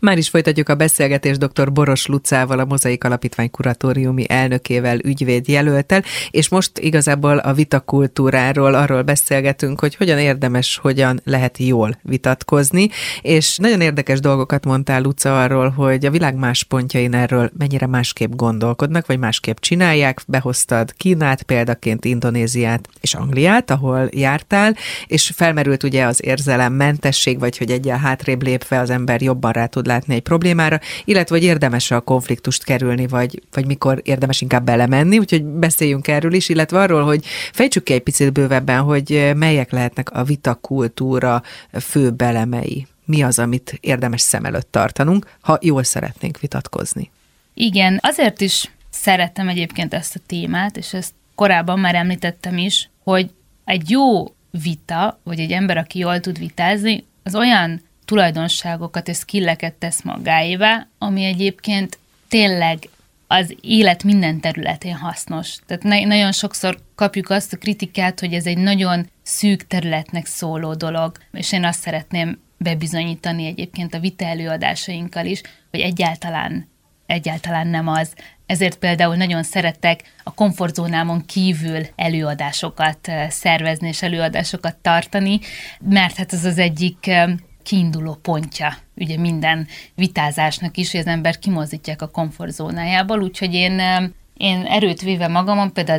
Már is folytatjuk a beszélgetést dr. Boros Lucával, a Mozaik Alapítvány kuratóriumi elnökével, ügyvédjelölttel, és most igazából a vitakultúráról, arról beszélgetünk, hogy hogyan érdemes, hogyan lehet jól vitatkozni, és nagyon érdekes dolgokat mondtál, Luca, arról, hogy a világ más pontjain erről mennyire másképp gondolkodnak, vagy másképp csinálják. Behoztad Kínát, példaként Indonéziát és Angliát, ahol jártál, és felmerült ugye az érzelemmentesség, vagy hogy egyel hátrébb lépve az ember jobban rá tud látni egy problémára, illetve hogy érdemes a konfliktust kerülni, vagy mikor érdemes inkább belemenni, úgyhogy beszéljünk erről is, illetve arról, hogy fejtsük ki egy picit bővebben, hogy melyek lehetnek a vitakultúra fő elemei. Mi az, amit érdemes szem előtt tartanunk, ha jól szeretnénk vitatkozni. Igen, azért is szeretem egyébként ezt a témát, és ezt korábban már említettem is, hogy egy jó vita, vagy egy ember, aki jól tud vitázni, az olyan tulajdonságokat és skilleket tesz magáévá, ami egyébként tényleg az élet minden területén hasznos. Tehát nagyon sokszor kapjuk azt a kritikát, hogy ez egy nagyon szűk területnek szóló dolog, és én azt szeretném bebizonyítani egyébként a vita előadásainkkal is, hogy egyáltalán nem az. Ezért például nagyon szeretek a komfortzónámon kívül előadásokat szervezni és előadásokat tartani, mert hát ez az egyik kiinduló pontja ugye minden vitázásnak is, hogy az ember kimozdítják a komfortzónájából, úgyhogy én erőt véve magamon, például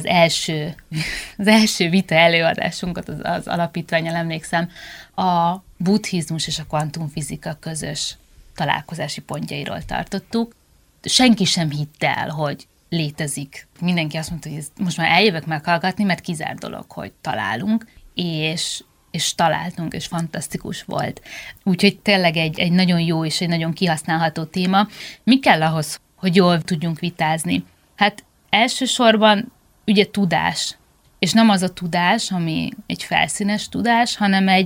az első vita előadásunkat az alapítvánnyal emlékszem, a buddhizmus és a kvantumfizika közös találkozási pontjairól tartottuk. Senki sem hitte el, hogy létezik. Mindenki azt mondta, hogy most már eljövök meghallgatni, mert kizárt dolog, hogy találunk, és találtunk, és fantasztikus volt. Úgyhogy tényleg egy nagyon jó és egy nagyon kihasználható téma. Mi kell ahhoz, hogy jól tudjunk vitázni? Hát elsősorban ugye tudás. És nem az a tudás, ami egy felszínes tudás, hanem egy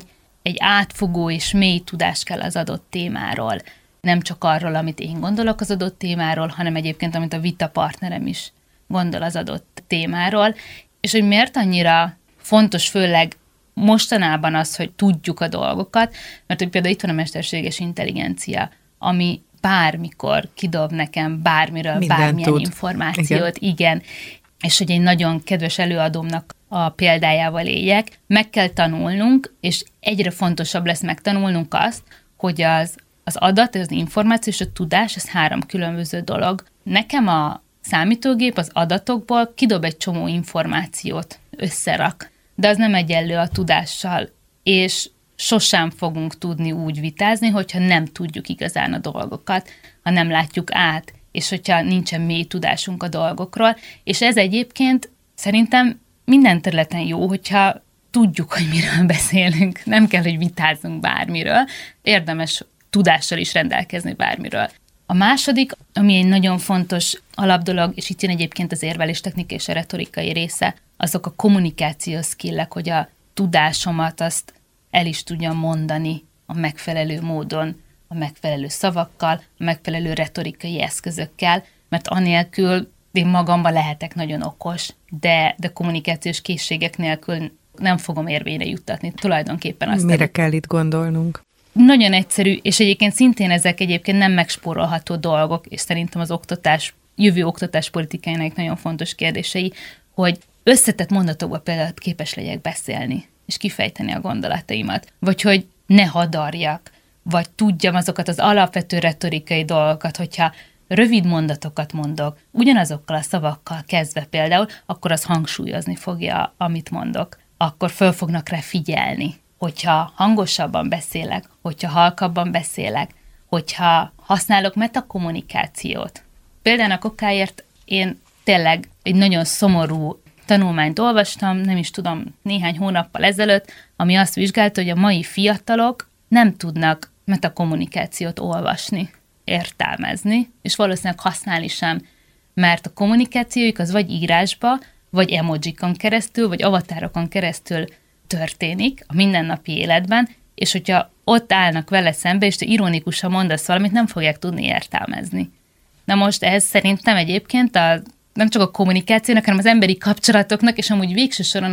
átfogó és mély tudás kell az adott témáról. Nem csak arról, amit én gondolok az adott témáról, hanem egyébként, amit a vitapartnerem is gondol az adott témáról. És hogy miért annyira fontos, főleg mostanában az, hogy tudjuk a dolgokat, mert hogy például itt van a mesterséges intelligencia, ami bármikor kidob nekem bármiről, mindent bármilyen tud. Információt, igen. És hogy egy nagyon kedves előadómnak a példájával éljek, meg kell tanulnunk, és egyre fontosabb lesz megtanulnunk azt, hogy az adat, az információ és a tudás, ez 3 különböző dolog. Nekem a számítógép az adatokból kidob egy csomó információt, összerak, de az nem egyenlő a tudással, és sosem fogunk tudni úgy vitázni, hogyha nem tudjuk igazán a dolgokat, ha nem látjuk át, és hogyha nincsen mély tudásunk a dolgokról, és ez egyébként szerintem minden területen jó, hogyha tudjuk, hogy miről beszélünk, nem kell, hogy vitázzunk bármiről, érdemes tudással is rendelkezni bármiről. A második, ami egy nagyon fontos alapdolog, és itt jön egyébként az érveléstechnika és a retorikai része, azok a kommunikációs skillek, hogy a tudásomat azt el is tudjam mondani a megfelelő módon, a megfelelő szavakkal, a megfelelő retorikai eszközökkel, mert anélkül én magamban lehetek nagyon okos, de kommunikációs készségek nélkül nem fogom érvényre juttatni tulajdonképpen azt. Mire kell itt gondolnunk? Nagyon egyszerű, és egyébként szintén ezek egyébként nem megspórolható dolgok, és szerintem az jövő oktatáspolitikájának nagyon fontos kérdései, hogy összetett mondatokban például képes legyek beszélni, és kifejteni a gondolataimat, vagy hogy ne hadarjak, vagy tudjam azokat az alapvető retorikai dolgokat, hogyha rövid mondatokat mondok, ugyanazokkal a szavakkal kezdve például, akkor az hangsúlyozni fogja, amit mondok. Akkor föl fognak rá figyelni. Hogyha hangosabban beszélek, hogyha halkabban beszélek, hogyha használok metakommunikációt. Például a okáért én tényleg egy nagyon szomorú tanulmányt olvastam, nem is tudom, néhány hónappal ezelőtt, ami azt vizsgálta, hogy a mai fiatalok nem tudnak metakommunikációt olvasni, értelmezni, és valószínűleg használni sem, mert a kommunikációjuk az vagy írásba, vagy emojikon keresztül, vagy avatárokon keresztül történik a mindennapi életben, és hogyha ott állnak vele szembe, és te ironikusan mondasz valamit, nem fogják tudni értelmezni. Na most ez szerintem egyébként nem csak a kommunikációnak, hanem az emberi kapcsolatoknak, és amúgy végső soron az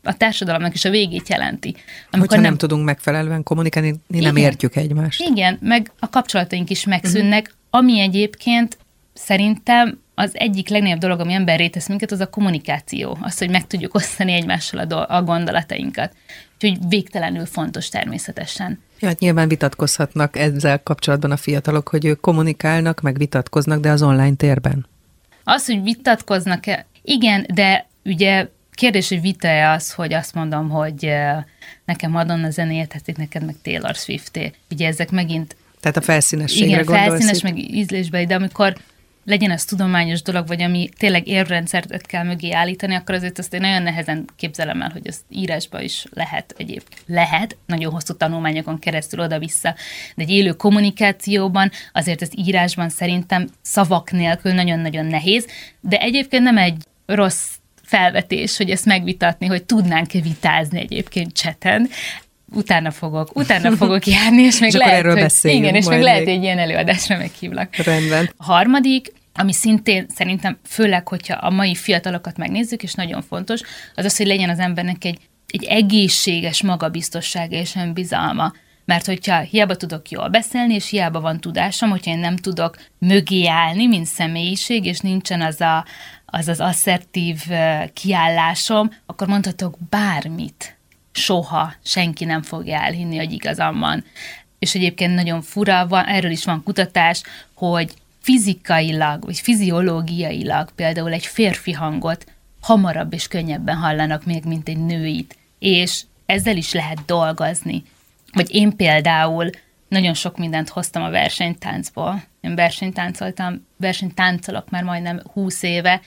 a társadalomnak is a végét jelenti. Hogyha nem tudunk megfelelően kommunikálni, nem értjük egymást. Igen, meg a kapcsolataink is megszűnnek, ami egyébként szerintem az egyik legnagyobb dolog, ami emberré tesz minket, az a kommunikáció. Az, hogy meg tudjuk osztani egymással a gondolatainkat. Úgyhogy végtelenül fontos természetesen. Ja, hát nyilván vitatkozhatnak ezzel kapcsolatban a fiatalok, hogy ők kommunikálnak, meg vitatkoznak, de az online térben. Az, hogy vitatkoznak-e, igen, de ugye kérdés, hogy vita-e az, hogy azt mondom, hogy nekem Madonna zenéje tetszik, neked meg Taylor Swift-é. Ugye ezek megint... Tehát a felszínességre gondolsz? Igen, felszínes, meg ízlésbeli, de amikor legyen az tudományos dolog, vagy ami tényleg érvrendszert kell mögé állítani, akkor azért azt én nagyon nehezen képzelem el, hogy ezt írásba is lehet egyébként. Lehet, nagyon hosszú tanulmányokon keresztül oda-vissza, de egy élő kommunikációban azért az írásban szerintem szavak nélkül nagyon-nagyon nehéz, de egyébként nem egy rossz felvetés, hogy ezt megvitatni, hogy tudnánk-e vitázni egyébként chaten. Utána fogok járni, és még lehet, erről beszéljünk. Igen, és még lehet, egy ilyen előadásra meghívlak. Rendben. A harmadik, ami szintén szerintem, főleg, hogyha a mai fiatalokat megnézzük, és nagyon fontos, az az, hogy legyen az embernek egy egészséges magabiztossága és önbizalma. Mert hogyha hiába tudok jól beszélni, és hiába van tudásom, hogyha én nem tudok mögé állni, mint személyiség, és nincsen az asszertív kiállásom, akkor mondhatok bármit. Soha senki nem fogja elhinni, hogy igazam van. És egyébként nagyon fura, erről is van kutatás, hogy fizikailag, vagy fiziológiailag például egy férfi hangot hamarabb és könnyebben hallanak még, mint egy nőit. És ezzel is lehet dolgozni. Vagy én nagyon sok mindent hoztam a versenytáncból. Én versenytáncolok már majdnem 20 éve,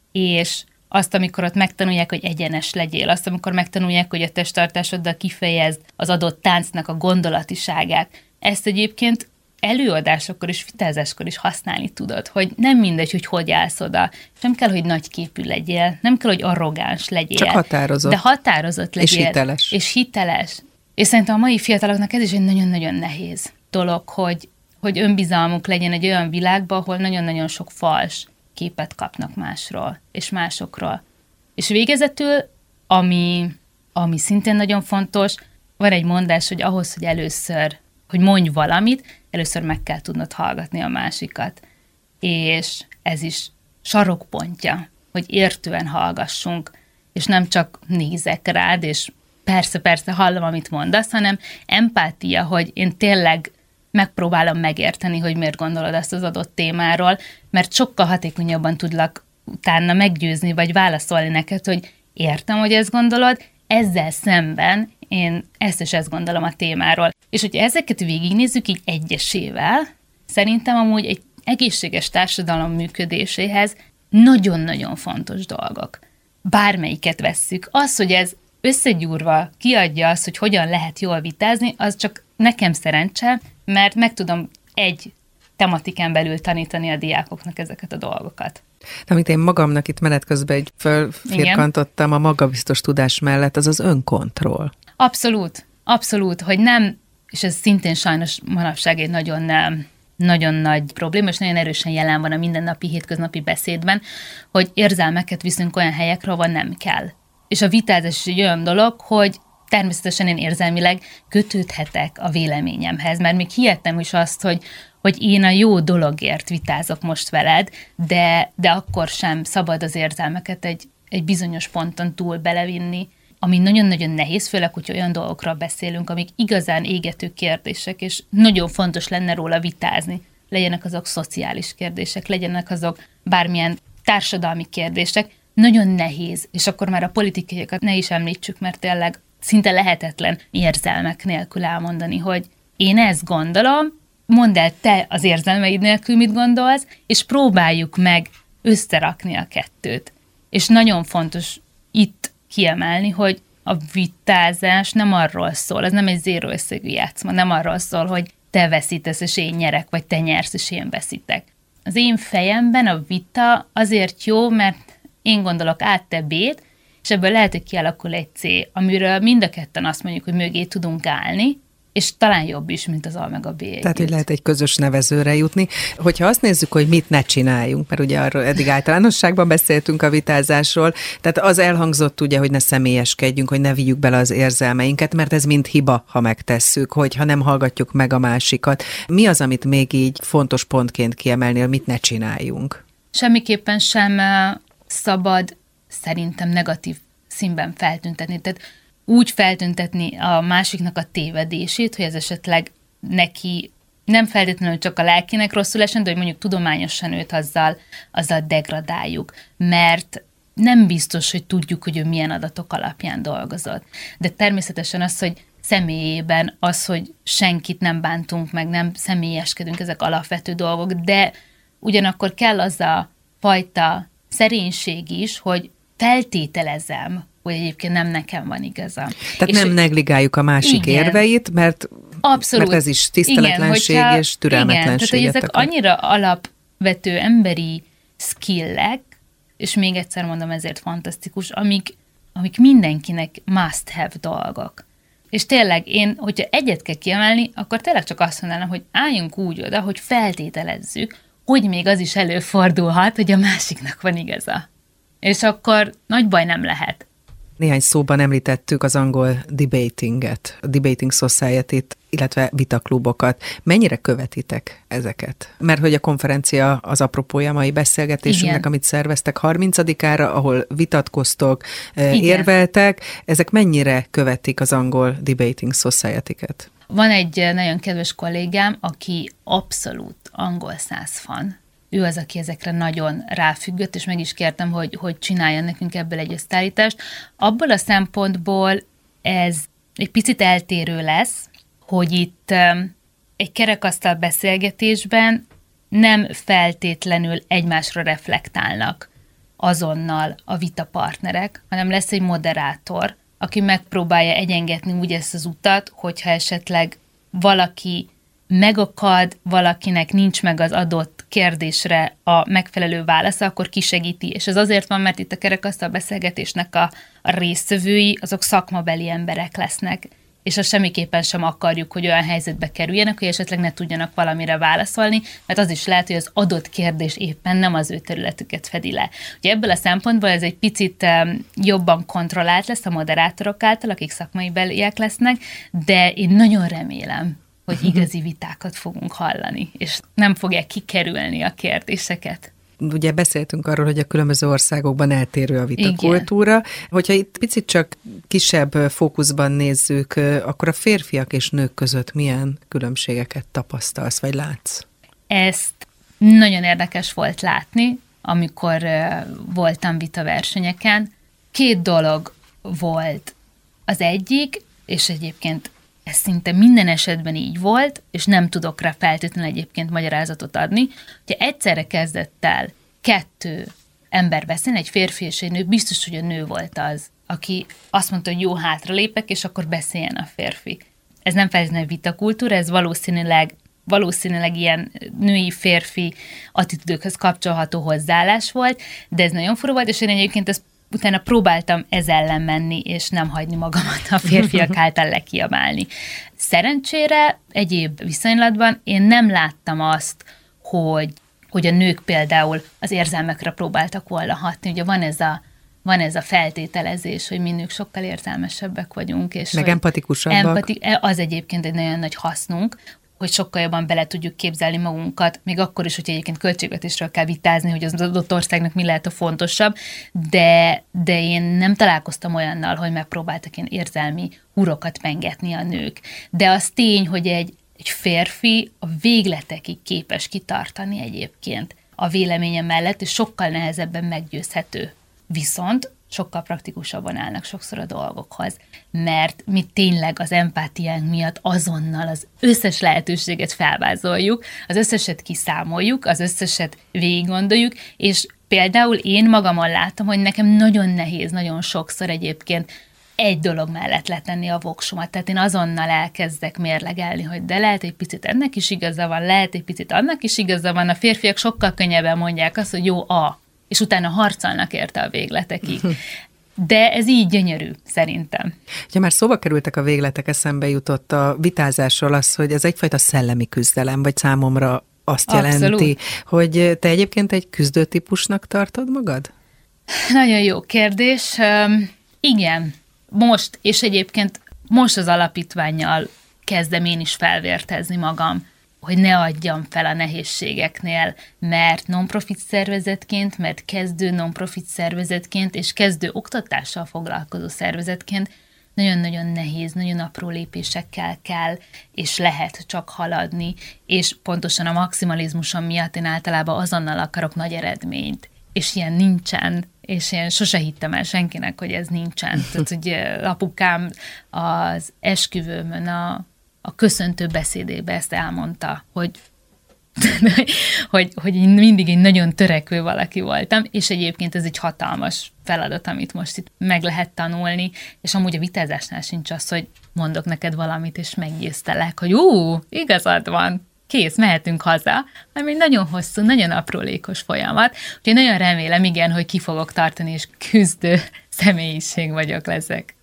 és azt, amikor ott megtanulják, hogy egyenes legyél, azt, amikor megtanulják, hogy a testtartásoddal kifejezd az adott táncnak a gondolatiságát. Ezt egyébként előadásokkor és vitázáskor is használni tudod, hogy nem mindegy, hogy állsz oda. Nem kell, hogy nagyképű legyél, nem kell, hogy arrogáns legyél. Csak határozott. De határozott legyél. És hiteles. És szerintem a mai fiataloknak ez is egy nagyon-nagyon nehéz dolog, hogy önbizalmuk legyen egy olyan világban, ahol nagyon-nagyon sok fals képet kapnak másról és másokról. És végezetül, ami szintén nagyon fontos, van egy mondás, hogy ahhoz, hogy először, hogy mondj valamit, először meg kell tudnod hallgatni a másikat. És ez is sarokpontja, hogy értően hallgassunk, és nem csak nézek rád, és persze hallom, amit mondasz, hanem empátia, hogy én tényleg megpróbálom megérteni, hogy miért gondolod ezt az adott témáról, mert sokkal hatékonyabban tudlak utána meggyőzni, vagy válaszolni neked, hogy értem, hogy ezt gondolod, ezzel szemben én ezt és ezt gondolom a témáról. És hogyha ezeket végignézzük így egyesével, szerintem amúgy egy egészséges társadalom működéséhez nagyon-nagyon fontos dolgok. Bármelyiket vesszük. Az, hogy ez összegyúrva kiadja azt, hogy hogyan lehet jól vitázni, az csak nekem szerencse, mert meg tudom egy tematikán belül tanítani a diákoknak ezeket a dolgokat. Amit én magamnak itt menet közben egy fölfirkantottam a magabiztos tudás mellett, az az önkontroll. Abszolút, hogy nem, és ez szintén sajnos manapság egy nagyon nagy probléma, és nagyon erősen jelen van a mindennapi, hétköznapi beszédben, hogy érzelmeket viszünk olyan helyekre, ahol nem kell. És a vitázás is egy olyan dolog, hogy természetesen én érzelmileg kötődhetek a véleményemhez, mert még hihettem is azt, hogy én a jó dologért vitázok most veled, de akkor sem szabad az érzelmeket egy bizonyos ponton túl belevinni, ami nagyon-nagyon nehéz, főleg, hogy olyan dolgokról beszélünk, amik igazán égető kérdések, és nagyon fontos lenne róla vitázni. Legyenek azok szociális kérdések, legyenek azok bármilyen társadalmi kérdések. Nagyon nehéz, és akkor már a politikaiakat ne is említsük, mert tényleg szinte lehetetlen érzelmek nélkül elmondani, hogy én ezt gondolom, mondd el te az érzelmeid nélkül mit gondolsz, és próbáljuk meg összerakni a kettőt. És nagyon fontos itt kiemelni, hogy a vitázás nem arról szól, ez nem egy zéró összegű játszma, nem arról szól, hogy te veszítesz, és én nyerek, vagy te nyersz, és én veszítek. Az én fejemben a vita azért jó, mert én gondolok át, te B-t, és ebből lehet, hogy kialakul egy C, amiről mind a ketten azt mondjuk, hogy mögé tudunk állni, és talán jobb is, mint az A meg a B együtt. Tehát, hogy lehet egy közös nevezőre jutni. Hogyha azt nézzük, hogy mit ne csináljunk, mert ugye arról eddig általánosságban beszéltünk a vitázásról, tehát az elhangzott ugye, hogy ne személyeskedjünk, hogy ne vigyük bele az érzelmeinket, mert ez mind hiba, ha megtesszük, hogyha nem hallgatjuk meg a másikat. Mi az, amit még így fontos pontként kiemelni, hogy mit ne csináljunk? Semmiképpen sem szabad szerintem negatív színben feltüntetni. Tehát úgy feltüntetni a másiknak a tévedését, hogy ez esetleg neki nem feltétlenül csak a lelkének rosszul esен, de hogy mondjuk tudományosan őt azzal degradáljuk. Mert nem biztos, hogy tudjuk, hogy ő milyen adatok alapján dolgozott. De természetesen az, hogy személyében az, hogy senkit nem bántunk meg, nem személyeskedünk, ezek alapvető dolgok, de ugyanakkor kell az a fajta szerénység is, hogy feltételezem, hogy egyébként nem nekem van igaza. Tehát és nem negligáljuk a másik érveit, mert ez is tiszteletlenség és türelmetlenséget. Tehát, hogy ezek annyira alapvető emberi skillek, és még egyszer mondom, ezért fantasztikus, amik mindenkinek must have dolgok. És tényleg én, hogyha egyet kell kiemelni, akkor tényleg csak azt mondanám, hogy álljunk úgy oda, hogy feltételezzük, hogy még az is előfordulhat, hogy a másiknak van igaza. És akkor nagy baj nem lehet. Néhány szóban említettük az angol debatinget, a Debating Society-t, illetve vitaklubokat. Mennyire követitek ezeket? Mert hogy a konferencia az apropója mai beszélgetésünknek, igen, amit szerveztek 30-ára, ahol vitatkoztok, igen, érveltek. Ezek mennyire követik az angol Debating Society-ket? Van egy nagyon kedves kollégám, aki abszolút angol száz fan. Ő az, aki ezekre nagyon ráfüggött, és meg is kértem, hogy csináljon nekünk ebből egy összeállítást. Abból a szempontból ez egy picit eltérő lesz, hogy itt egy kerekasztal beszélgetésben nem feltétlenül egymásra reflektálnak azonnal a vitapartnerek, hanem lesz egy moderátor, aki megpróbálja egyengetni úgy ezt az utat, hogyha esetleg valaki megakad, valakinek nincs meg az adott kérdésre a megfelelő válasza, akkor kisegíti. És ez azért van, mert itt a kerekasztal beszélgetésnek a résztvevői, azok szakmabeli emberek lesznek. És azt semmiképpen sem akarjuk, hogy olyan helyzetbe kerüljenek, hogy esetleg ne tudjanak valamire válaszolni, mert az is lehet, hogy az adott kérdés éppen nem az ő területüket fedi le. Ugye ebből a szempontból ez egy picit jobban kontrollált lesz a moderátorok által, akik szakmai beliek lesznek, de én nagyon remélem, hogy igazi vitákat fogunk hallani, és nem fogják kikerülni a kérdéseket. Ugye beszéltünk arról, hogy a különböző országokban eltérő a vitakultúra. Igen. Hogyha itt picit csak kisebb fókuszban nézzük, akkor a férfiak és nők között milyen különbségeket tapasztalsz, vagy látsz? Ezt nagyon érdekes volt látni, amikor voltam vitaversenyeken. 2 dolog volt. Az egyik, és egyébként ez szinte minden esetben így volt, és nem tudok rá feltétlenül egyébként magyarázatot adni, hogyha egyszerre kezdett el 2 ember beszélni, egy férfi és egy nő, biztos, hogy a nő volt az, aki azt mondta, hogy jó, hátralépek, és akkor beszéljen a férfi. Ez nem feltétlenül vitakultúra, ez valószínűleg ilyen női-férfi attitűdökhöz kapcsolható hozzáállás volt, de ez nagyon fura volt, és én egyébként ezt utána próbáltam ez ellen menni, és nem hagyni magamat a férfiak által lekiabálni. Szerencsére egyéb viszonylatban én nem láttam azt, hogy a nők például az érzelmekre próbáltak volna hatni. Ugye van ez a feltételezés, hogy mi nők sokkal érzelmesebbek vagyunk. És meg empatikusabbak. Az egyébként egy nagyon nagy hasznunk, hogy sokkal jobban bele tudjuk képzelni magunkat, még akkor is, hogy egyébként költségvetésről kell vitázni, hogy az adott országnak mi lehet a fontosabb, de én nem találkoztam olyannal, hogy megpróbáltak ilyen érzelmi hurokat pengetni a nők. De az tény, hogy egy férfi a végletekig képes kitartani egyébként a véleménye mellett, és sokkal nehezebben meggyőzhető. Viszont sokkal praktikusabban állnak sokszor a dolgokhoz, mert mi tényleg az empátiánk miatt azonnal az összes lehetőséget felvázoljuk, az összeset kiszámoljuk, az összeset végiggondoljuk, és például én magamon látom, hogy nekem nagyon nehéz, nagyon sokszor egyébként egy dolog mellett letenni a voksomat. Tehát én azonnal elkezdek mérlegelni, hogy de lehet egy picit ennek is igaza van, lehet egy picit annak is igaza van. A férfiak sokkal könnyebben mondják azt, hogy jó, és utána harcolnak érte a végletekig. de ez így gyönyörű, szerintem. Ja, már szóba kerültek a végletek, eszembe jutott a vitázásról az, hogy ez egyfajta szellemi küzdelem, vagy számomra azt jelenti, Abszolút. hogy te egyébként egy küzdőtípusnak tartod magad? Nagyon jó kérdés. Igen, most, és egyébként most az alapítvánnyal kezdem én is felvértezni magam, hogy ne adjam fel a nehézségeknél, mert non-profit szervezetként, mert kezdő non-profit szervezetként, és kezdő oktatással foglalkozó szervezetként nagyon-nagyon nehéz, nagyon apró lépésekkel kell, és lehet csak haladni, és pontosan a maximalizmusom miatt én általában azonnal akarok nagy eredményt, és ilyen nincsen, és én sose hittem el senkinek, hogy ez nincsen. Tehát, hogy apukám az esküvőmön a köszöntő beszédében ezt elmondta, hogy én mindig egy nagyon törekvő valaki voltam, és egyébként ez egy hatalmas feladat, amit most itt meg lehet tanulni, és amúgy a vitázásnál sincs az, hogy mondok neked valamit, és meggyőztelek, hogy igazad van, kész, mehetünk haza, hanem egy nagyon hosszú, nagyon aprólékos folyamat. Úgyhogy nagyon remélem, igen, hogy ki fogok tartani, és küzdő személyiség leszek.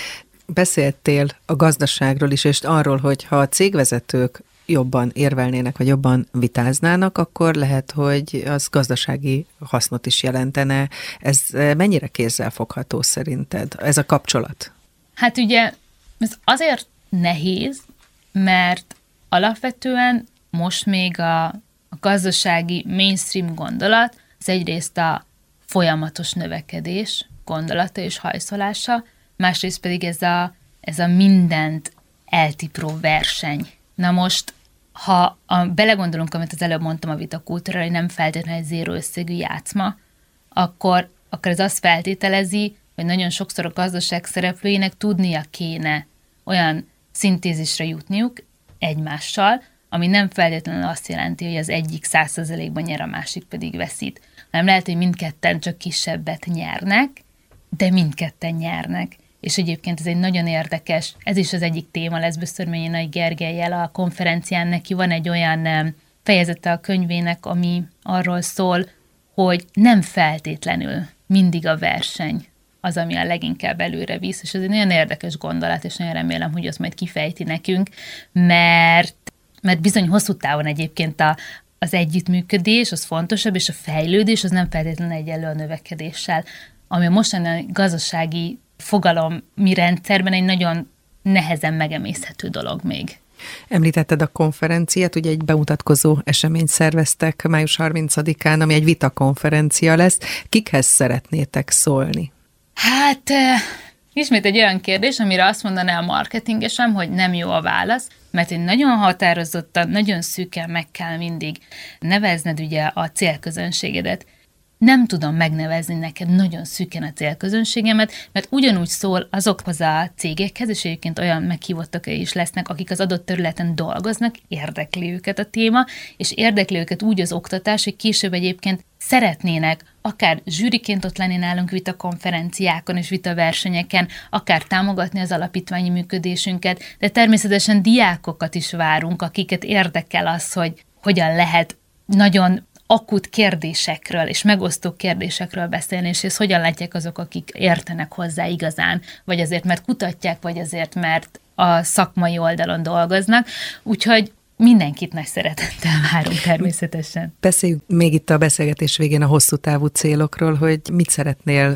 Beszéltél a gazdaságról is, és arról, hogy ha a cégvezetők jobban érvelnének, vagy jobban vitáznának, akkor lehet, hogy az gazdasági hasznot is jelentene. Ez mennyire kézzelfogható szerinted, ez a kapcsolat? Hát ugye ez azért nehéz, mert alapvetően most még a gazdasági mainstream gondolat, az egyrészt a folyamatos növekedés gondolata és hajszolása, másrészt pedig ez a mindent eltipró verseny. Na most, ha belegondolunk, amit az előbb mondtam a vitakultúrára, hogy nem feltétlenül egy zéró összegű játszma, akkor ez azt feltételezi, hogy nagyon sokszor a gazdaság szereplőinek tudnia kéne olyan szintézisre jutniuk egymással, ami nem feltétlenül azt jelenti, hogy az egyik 100%-ban nyer, a másik pedig veszít, hanem lehet, hogy mindketten csak kisebbet nyernek, de mindketten nyernek. És egyébként ez egy nagyon érdekes, ez is az egyik téma lesz Böszörményi Nagy Gergellyel a konferencián, neki van egy olyan fejezete a könyvének, ami arról szól, hogy nem feltétlenül mindig a verseny az, ami a leginkább előre visz, és ez egy nagyon érdekes gondolat, és nagyon remélem, hogy azt majd kifejti nekünk, mert bizony hosszú távon egyébként az együttműködés, az fontosabb, és a fejlődés az nem feltétlenül egyenlő a növekedéssel, ami a mostani gazdasági fogalom mi rendszerben egy nagyon nehezen megemészhető dolog még. Említetted a konferenciát, ugye egy bemutatkozó eseményt szerveztek május 30-án, ami egy vitakonferencia lesz. Kikhez szeretnétek szólni? Hát, ismét egy olyan kérdés, amire azt mondaná a marketingesem, hogy nem jó a válasz, mert én nagyon határozottan, nagyon szűken meg kell mindig nevezned ugye a célközönségedet. Nem tudom megnevezni neked nagyon szűken a célközönségemet, mert ugyanúgy szól azokhoz a cégekhez, és egyébként olyan meghívottak is lesznek, akik az adott területen dolgoznak, érdekli őket a téma, és érdekli őket úgy az oktatás, hogy később egyébként szeretnének akár zsűriként ott lenni nálunk vitakonferenciákon és vitaversenyeken, akár támogatni az alapítványi működésünket, de természetesen diákokat is várunk, akiket érdekel az, hogy hogyan lehet nagyon akut kérdésekről és megosztó kérdésekről beszélni, és ezt hogyan látják azok, akik értenek hozzá igazán, vagy azért, mert kutatják, vagy azért, mert a szakmai oldalon dolgoznak. Úgyhogy mindenkit nagy szeretettel várunk természetesen. Beszéljünk még itt a beszélgetés végén a hosszú távú célokról, hogy mit szeretnél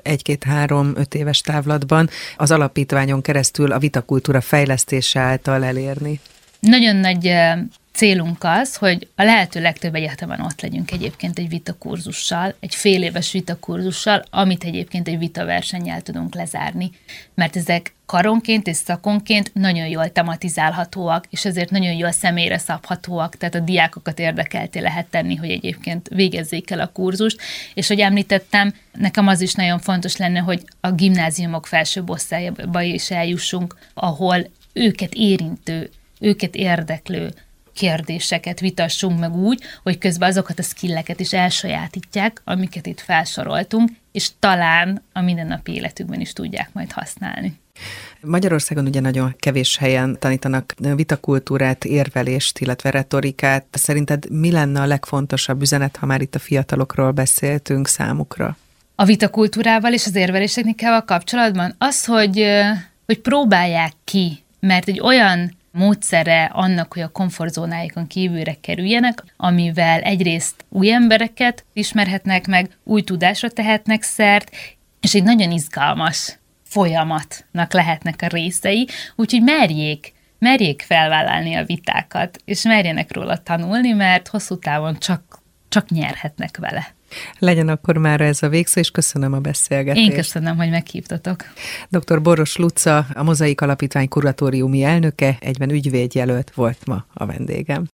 1-2-3-5 éves távlatban az alapítványon keresztül a vitakultúra fejlesztése által elérni. Nagyon nagy célunk az, hogy a lehető legtöbb egyetemen ott legyünk egyébként egy vitakurzussal, egy fél éves vitakurzussal, amit egyébként egy vitaversennyel tudunk lezárni. Mert ezek karonként és szakonként nagyon jól tematizálhatóak, és ezért nagyon jól személyre szabhatóak, tehát a diákokat érdekelté lehet tenni, hogy egyébként végezzék el a kurzust. És hogy említettem, nekem az is nagyon fontos lenne, hogy a gimnáziumok felsőbb osztályába is eljussunk, ahol őket érintő, őket érdeklő kérdéseket vitassunk meg úgy, hogy közben azokat a skilleket is elsajátítják, amiket itt felsoroltunk, és talán a mindennapi életükben is tudják majd használni. Magyarországon ugye nagyon kevés helyen tanítanak vitakultúrát, érvelést, illetve retorikát. Szerinted mi lenne a legfontosabb üzenet, ha már itt a fiatalokról beszéltünk számukra? a vitakultúrával és az érveléstechnikával kapcsolatban? Az, hogy próbálják ki, mert egy olyan módszere annak, hogy a komfortzónáikon kívülre kerüljenek, amivel egyrészt új embereket ismerhetnek meg, új tudásra tehetnek szert, és egy nagyon izgalmas folyamatnak lehetnek a részei, úgyhogy merjék felvállalni a vitákat, és merjenek róla tanulni, mert hosszú távon csak nyerhetnek vele. Legyen akkor már ez a végszó, és köszönöm a beszélgetést. Én köszönöm, hogy meghívtatok. Dr. Boros Luca, a Mozaik Alapítvány kuratóriumi elnöke, egyben ügyvédjelölt volt ma a vendégem.